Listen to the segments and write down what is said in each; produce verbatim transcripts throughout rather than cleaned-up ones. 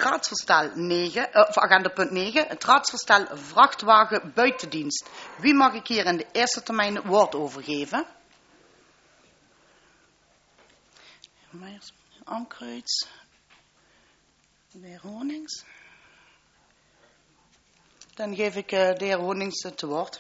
raadsvoorstel negen, uh, of agenda punt negen, het raadsvoorstel vrachtwagen buitendienst. Wie mag ik hier in de eerste termijn het woord over geven? Meijers, Amkruijts, de heer Honings. Dan geef ik uh, de heer Honings het woord.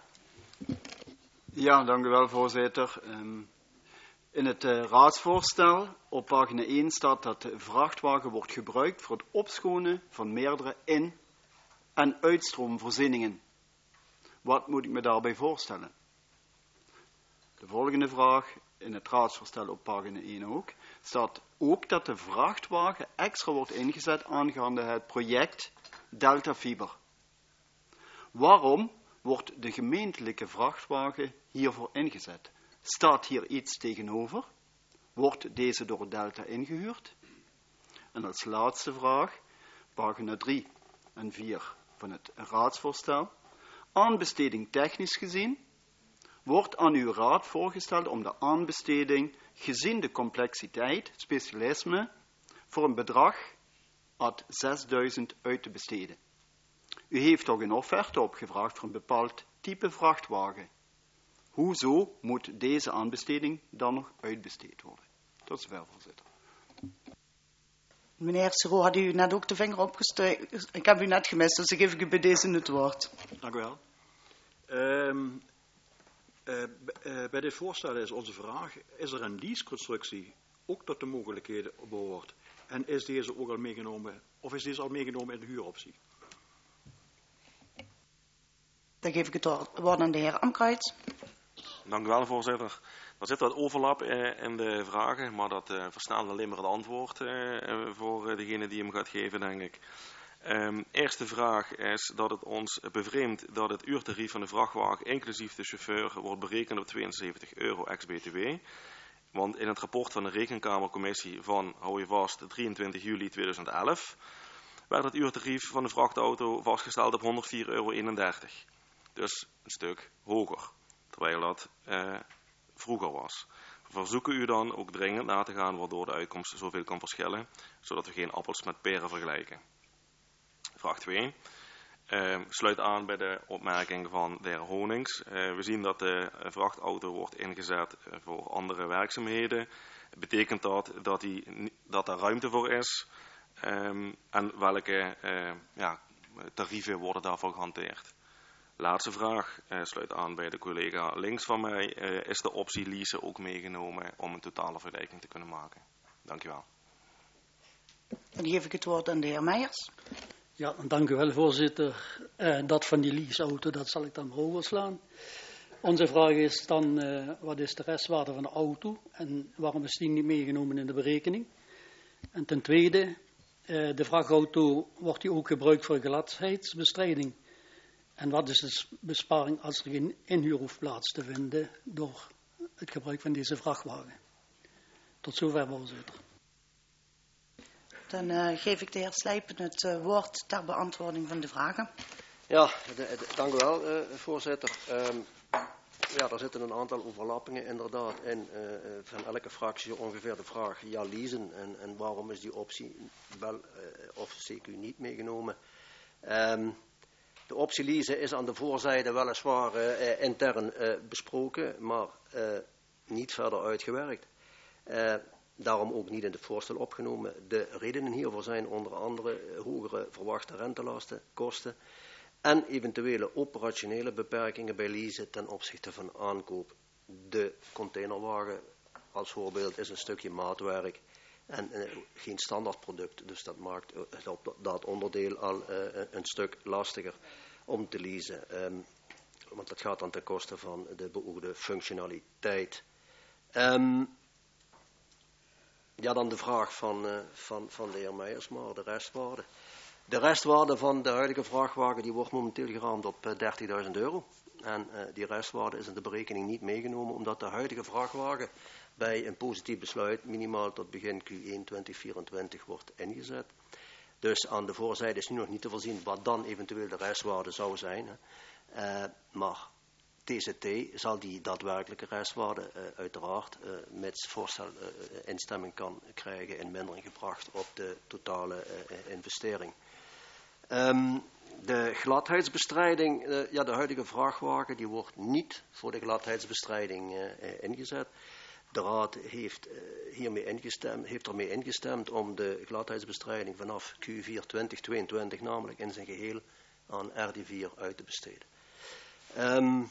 Ja, dank u wel, voorzitter. Um, in het uh, raadsvoorstel op pagina één staat dat de vrachtwagen wordt gebruikt voor het opschonen van meerdere in- en uitstroomvoorzieningen. Wat moet ik me daarbij voorstellen? De volgende vraag, in het raadsvoorstel op pagina één ook, staat ook dat de vrachtwagen extra wordt ingezet aangaande het project Delta Fiber. Waarom wordt de gemeentelijke vrachtwagen hiervoor ingezet? Staat hier iets tegenover? Wordt deze door Delta ingehuurd? En als laatste vraag, pagina drie en vier van het raadsvoorstel. Aanbesteding technisch gezien wordt aan uw raad voorgesteld om de aanbesteding gezien de complexiteit, specialisme, voor een bedrag ad zesduizend uit te besteden. U heeft toch een offerte opgevraagd voor een bepaald type vrachtwagen. Hoezo moet deze aanbesteding dan nog uitbesteed worden? Tot zover, voorzitter. Meneer Siro, had u net ook de vinger opgestoken? Ik heb u net gemist, dus ik geef u bij deze het woord. Dank u wel. Um, uh, uh, bij dit voorstel is onze vraag, is er een leaseconstructie ook tot de mogelijkheden behoort? En is deze ook al meegenomen, of is deze al meegenomen in de huuroptie? Dan geef ik het woord aan de heer Amkruijts. Dank u wel, voorzitter. Er zit wat overlap eh, in de vragen, maar dat eh, versnelt alleen maar het antwoord eh, voor uh, degene die hem gaat geven, denk ik. Um, eerste vraag is dat het ons bevreemdt dat het uurtarief van de vrachtwagen, inclusief de chauffeur, wordt berekend op tweeënzeventig euro ex-B T W. Want in het rapport van de Rekenkamercommissie van, hou je vast, drieëntwintig juli tweeduizend elf, werd het uurtarief van de vrachtauto vastgesteld op honderdvier euro eenendertig. Dus een stuk hoger, terwijl dat uh, vroeger was. We verzoeken u dan ook dringend na te gaan waardoor de uitkomst zoveel kan verschillen, zodat we geen appels met peren vergelijken. Vraag twee. Uh, sluit aan bij de opmerking van de heer Honings. Uh, we zien dat de vrachtauto wordt ingezet voor andere werkzaamheden. Betekent dat dat, die, dat daar ruimte voor is? Um, en welke uh, ja, tarieven worden daarvoor gehanteerd? Laatste vraag uh, sluit aan bij de collega links van mij. Uh, is de optie leasen ook meegenomen om een totale vergelijking te kunnen maken? Dank u wel. Dan geef ik het woord aan de heer Meijers. Ja, dank u wel, voorzitter. Uh, dat van die leaseauto, dat zal ik dan overslaan. Onze vraag is dan, uh, wat is de restwaarde van de auto en waarom is die niet meegenomen in de berekening? En ten tweede, uh, de vrachtauto, wordt die ook gebruikt voor gladheidsbestrijding? En wat is de besparing als er geen inhuur hoeft plaats te vinden door het gebruik van deze vrachtwagen? Tot zover, voorzitter. Dan uh, geef ik de heer Slijpen het uh, woord ter beantwoording van de vragen. Ja, de, de, dank u wel, uh, voorzitter. Um, ja, er zitten een aantal overlappingen inderdaad in uh, van elke fractie ongeveer de vraag, ja, leasen en, en waarom is die optie wel uh, of C Q niet meegenomen. Um, de optie leasen is aan de voorzijde weliswaar uh, intern uh, besproken, maar uh, niet verder uitgewerkt. Uh, Daarom ook niet in het voorstel opgenomen. De redenen hiervoor zijn onder andere hogere verwachte rentelasten, kosten en eventuele operationele beperkingen bij leasen ten opzichte van aankoop. De containerwagen als voorbeeld is een stukje maatwerk en uh, geen standaardproduct. Dus dat maakt uh, dat, dat onderdeel al uh, een stuk lastiger om te leasen. Um, want dat gaat dan ten koste van de beoogde functionaliteit. Um, Ja, dan de vraag van, uh, van, van de heer Meijersma, de restwaarde. De restwaarde van de huidige vrachtwagen die wordt momenteel geraamd op uh, dertigduizend euro. En uh, die restwaarde is in de berekening niet meegenomen, omdat de huidige vrachtwagen bij een positief besluit minimaal tot begin Q één twintig vierentwintig wordt ingezet. Dus aan de voorzijde is nu nog niet te voorzien wat dan eventueel de restwaarde zou zijn. Uh, maar T C T zal die daadwerkelijke restwaarde uh, uiteraard, uh, mits voorstel uh, instemming kan krijgen, in mindering gebracht op de totale uh, investering. Um, de gladheidsbestrijding, uh, ja, de huidige vrachtwagen die wordt niet voor de gladheidsbestrijding uh, uh, ingezet. De Raad heeft, uh, hiermee ingestemd, heeft ermee ingestemd om de gladheidsbestrijding vanaf Q vier twintig tweeëntwintig namelijk in zijn geheel aan R D vier uit te besteden. Um,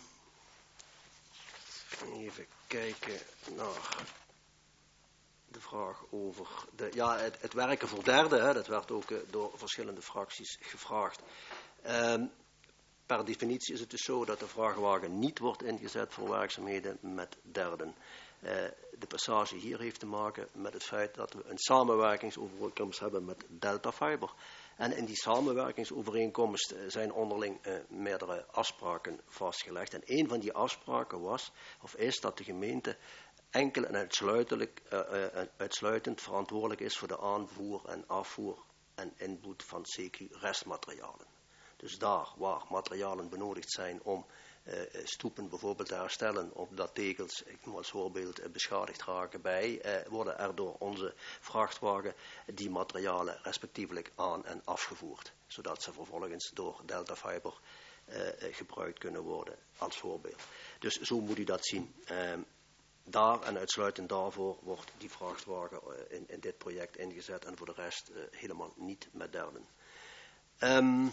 even kijken naar de vraag over de, ja, het, het werken voor derden, hè, dat werd ook uh, door verschillende fracties gevraagd. Um, per definitie is het dus zo dat de vrachtwagen niet wordt ingezet voor werkzaamheden met derden. Uh, de passage hier heeft te maken met het feit dat we een samenwerkingsovereenkomst hebben met Delta Fiber. En in die samenwerkingsovereenkomst zijn onderling uh, meerdere afspraken vastgelegd. En een van die afspraken was, of is, dat de gemeente enkel en uitsluitelijk, uh, uh, uitsluitend verantwoordelijk is voor de aanvoer en afvoer en inboet van C Q-restmaterialen. Dus daar waar materialen benodigd zijn om uh, stoepen bijvoorbeeld te herstellen, omdat tegels, ik noem als voorbeeld, uh, beschadigd raken bij, uh, worden er door onze vrachtwagen die materialen respectievelijk aan- en afgevoerd, zodat ze vervolgens door Delta Fiber uh, gebruikt kunnen worden als voorbeeld. Dus zo moet u dat zien. Uh, daar en uitsluitend daarvoor wordt die vrachtwagen uh, in, in dit project ingezet en voor de rest uh, helemaal niet met derden. Um,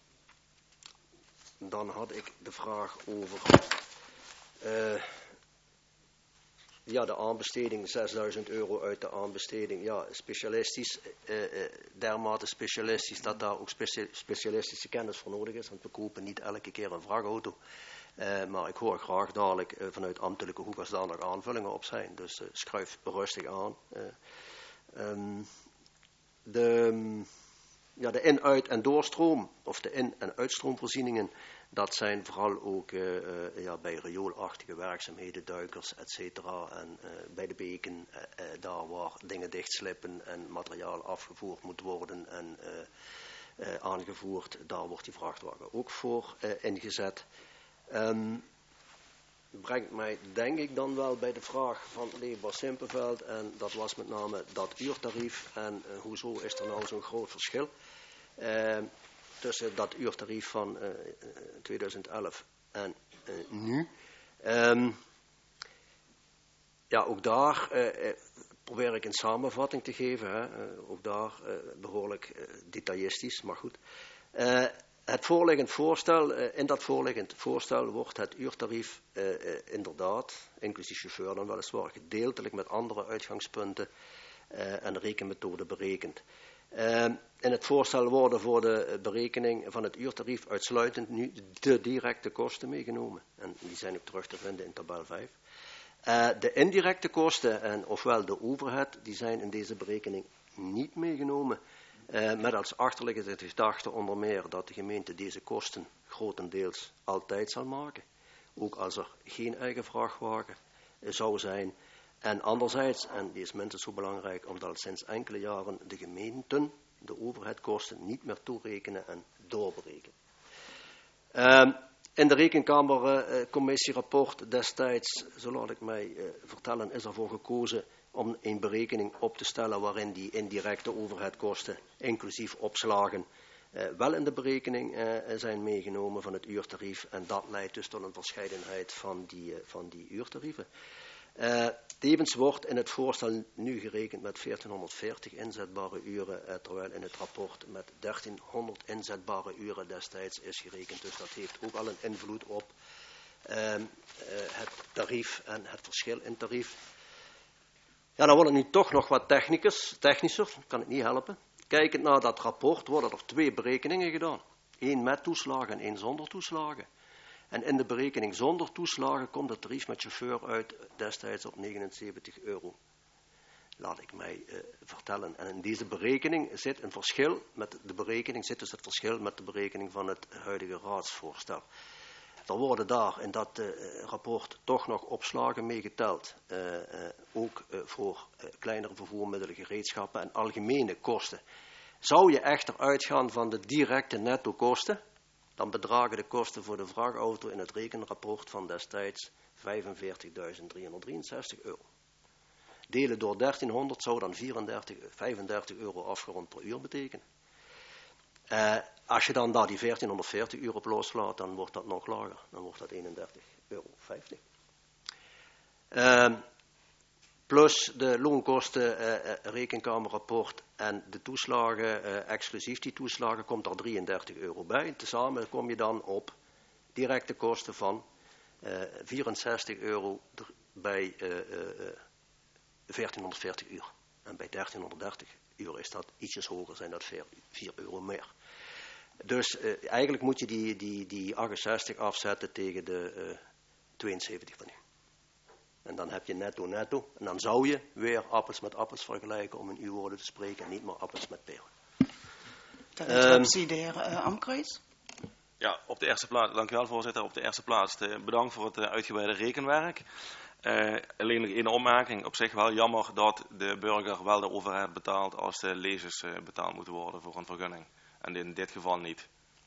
Dan had ik de vraag over uh, ja, de aanbesteding, zesduizend euro uit de aanbesteding. Ja, specialistisch, uh, uh, dermate specialistisch dat daar ook specia- specialistische kennis voor nodig is. Want we kopen niet elke keer een vrachtauto. Uh, maar ik hoor graag dadelijk uh, vanuit ambtelijke hoek als daar nog aanvullingen op zijn. Dus uh, schuif rustig aan. Uh, um, de... Ja, de in-, uit- en doorstroom, of de in- en uitstroomvoorzieningen, dat zijn vooral ook uh, uh, ja, bij rioolachtige werkzaamheden, duikers, et cetera. En uh, bij de beken, uh, uh, daar waar dingen dichtslippen en materiaal afgevoerd moet worden en uh, uh, aangevoerd, daar wordt die vrachtwagen ook voor uh, ingezet. Um, brengt mij denk ik dan wel bij de vraag van Leber Simpelveld, en dat was met name dat uurtarief en uh, hoezo is er nou zo'n groot verschil uh, tussen dat uurtarief van uh, tweeduizend elf en uh, nu. Um, ja, ook daar uh, uh, probeer ik een samenvatting te geven, hè. Uh, ook daar uh, behoorlijk uh, detailistisch, maar goed. Uh, Het voorliggend voorstel, in dat voorliggend voorstel wordt het uurtarief uh, uh, inderdaad, inclusief chauffeur dan weliswaar, gedeeltelijk met andere uitgangspunten uh, en rekenmethoden berekend. Uh, in het voorstel worden voor de berekening van het uurtarief uitsluitend nu de directe kosten meegenomen. En die zijn ook terug te vinden in tabel vijf. Uh, de indirecte kosten, en ofwel de overhead, die zijn in deze berekening niet meegenomen. Uh, met als achterliggende gedachte onder meer dat de gemeente deze kosten grotendeels altijd zal maken. Ook als er geen eigen vrachtwagen uh, zou zijn. En anderzijds, en die is minstens zo belangrijk, omdat sinds enkele jaren de gemeenten de overheadkosten niet meer toerekenen en doorberekenen. Uh, in de rekenkamercommissierapport uh, destijds, zo laat ik mij uh, vertellen, is ervoor gekozen om een berekening op te stellen waarin die indirecte overheadkosten, inclusief opslagen, uh, wel in de berekening uh, zijn meegenomen van het uurtarief. En dat leidt dus tot een verscheidenheid van die, uh, van die uurtarieven. Uh, tevens wordt in het voorstel nu gerekend met veertienhonderdveertig inzetbare uren, uh, terwijl in het rapport met dertienhonderd inzetbare uren destijds is gerekend. Dus dat heeft ook al een invloed op uh, uh, het tarief en het verschil in tarief. Ja, dan wordt het nu toch nog wat technicus, technischer, kan ik niet helpen. Kijkend naar dat rapport worden er twee berekeningen gedaan. Eén met toeslagen en één zonder toeslagen. En in de berekening zonder toeslagen komt het tarief met chauffeur uit destijds op negenenzeventig euro. Laat ik mij uh, vertellen. En in deze berekening zit een verschil met de berekening, zit dus het verschil met de berekening van het huidige raadsvoorstel. Er worden daar in dat uh, rapport toch nog opslagen meegeteld. Uh, uh, ook uh, voor uh, kleinere vervoermiddelen, gereedschappen en algemene kosten. Zou je echter uitgaan van de directe netto kosten, dan bedragen de kosten voor de vrachtauto in het rekenrapport van destijds vijfenveertigduizend driehonderddrieënzestig euro. Delen door dertienhonderd zou dan vijfendertig euro afgerond per uur betekenen. Uh, als je dan daar die veertienhonderdveertig uur op loslaat, dan wordt dat nog lager. Dan wordt dat eenendertig euro vijftig. Uh, plus de loonkosten, uh, uh, rekenkamerrapport en de toeslagen, uh, exclusief die toeslagen, komt er drieëndertig euro bij. Tezamen kom je dan op directe kosten van uh, vierenzestig euro bij uh, uh, veertienhonderdveertig uur. En bij dertienhonderddertig uur is dat ietsjes hoger, zijn dat vier euro meer. Dus uh, eigenlijk moet je die, die, die achtenzestig afzetten tegen de uh, tweeënzeventig van nu. En dan heb je netto netto. En dan zou je weer appels met appels vergelijken, om in uw woorden te spreken, en niet meer appels met peren. Ter interruptie, de heer uh, Amkruijs. Ja, op de eerste plaats, dank u wel voorzitter. Op de eerste plaats uh, bedankt voor het uh, uitgebreide rekenwerk. Uh, alleen nog één opmerking. Op zich wel jammer dat de burger wel de overheid betaalt als de lezers uh, betaald moeten worden voor een vergunning. En in dit geval niet.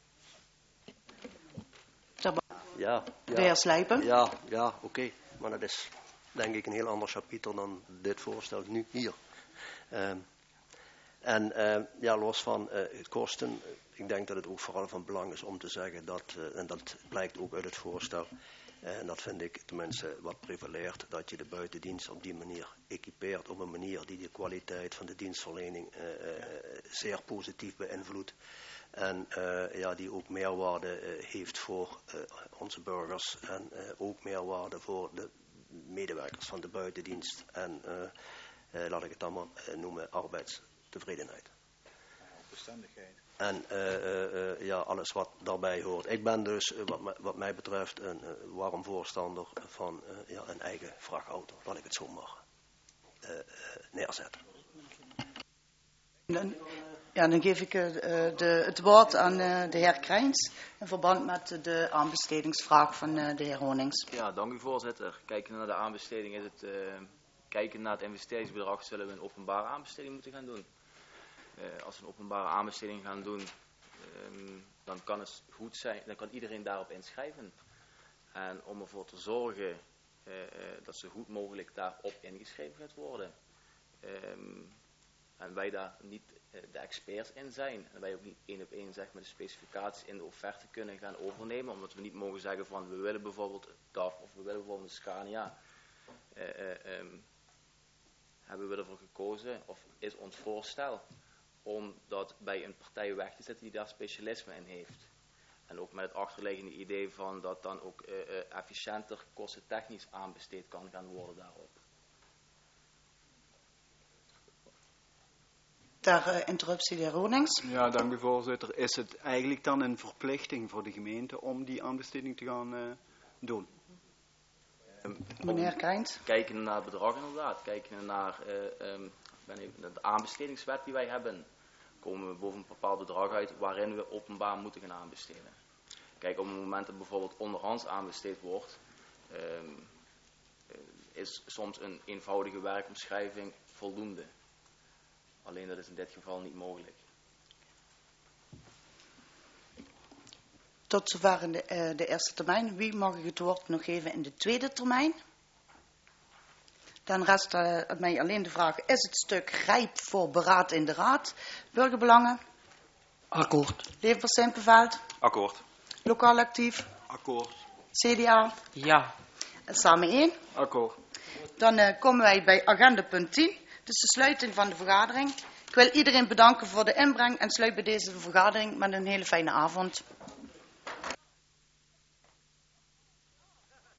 Ja, ja. De heer Slijpen. Ja, ja oké. Okay. Maar dat is denk ik een heel ander chapitre dan dit voorstel nu hier. Uh, en uh, ja, los van uh, het kosten, ik denk dat het ook vooral van belang is om te zeggen dat, uh, en dat blijkt ook uit het voorstel, uh, en dat vind ik tenminste wat prevaleert, dat je de buitendienst op die manier equipeert, op een manier die de kwaliteit van de dienstverlening uh, uh, zeer positief beïnvloedt. En uh, ja, die ook meerwaarde uh, heeft voor uh, onze burgers en uh, ook meerwaarde voor de medewerkers van de buitendienst en uh, uh, laat ik het dan maar uh, noemen arbeidstevredenheid. Bestendigheid. En uh, uh, uh, ja, alles wat daarbij hoort. Ik ben dus uh, wat, me, wat mij betreft een uh, warm voorstander van uh, ja, een eigen vrachtauto, laat ik het zo maar uh, uh, neerzetten. Dan, ja, dan geef ik uh, de, het woord aan uh, de heer Krijns in verband met de aanbestedingsvraag van uh, de heer Honings. Ja, dank u voorzitter. Kijken naar de aanbesteding is het, uh, kijken naar het investeringsbedrag zullen we een openbare aanbesteding moeten gaan doen. Uh, als we een openbare aanbesteding gaan doen, um, dan kan het goed zijn, dan kan iedereen daarop inschrijven. En om ervoor te zorgen uh, uh, dat zo goed mogelijk daarop ingeschreven gaat worden. Um, En wij daar niet uh, de experts in zijn. En wij ook niet één op één zeg maar, de specificaties in de offerte kunnen gaan overnemen. Omdat we niet mogen zeggen van we willen bijvoorbeeld D A F of we willen bijvoorbeeld een Scania. Uh, uh, um, hebben we ervoor gekozen of is ons voorstel om dat bij een partij weg te zetten die daar specialisme in heeft. En ook met het achterliggende idee van dat dan ook uh, uh, efficiënter kostentechnisch aanbesteed kan gaan worden daarop. Ter uh, interruptie de heer Honings. Ja, dank u voorzitter. Is het eigenlijk dan een verplichting voor de gemeente om die aanbesteding te gaan uh, doen? Um, Meneer Krijns. Kijken naar het bedrag inderdaad. Kijken naar uh, um, ben even, de aanbestedingswet die wij hebben. Komen we boven een bepaald bedrag uit waarin we openbaar moeten gaan aanbesteden. Kijk, op het moment dat bijvoorbeeld onderhands aanbesteed wordt, um, is soms een eenvoudige werkomschrijving voldoende. Alleen dat is in dit geval niet mogelijk. Tot zover in de, uh, de eerste termijn. Wie mag ik het woord nog geven in de tweede termijn? Dan rest uh, mij alleen de vraag, is het stuk rijp voor beraad in de raad? Burgerbelangen? Akkoord. Leefbaar-Sint-Beveld? Akkoord. Lokaal actief? Akkoord. C D A? Ja. En samen één? Akkoord. Dan uh, komen wij bij agenda punt tien. Dus de sluiting van de vergadering. Ik wil iedereen bedanken voor de inbreng en sluit bij deze vergadering met een hele fijne avond.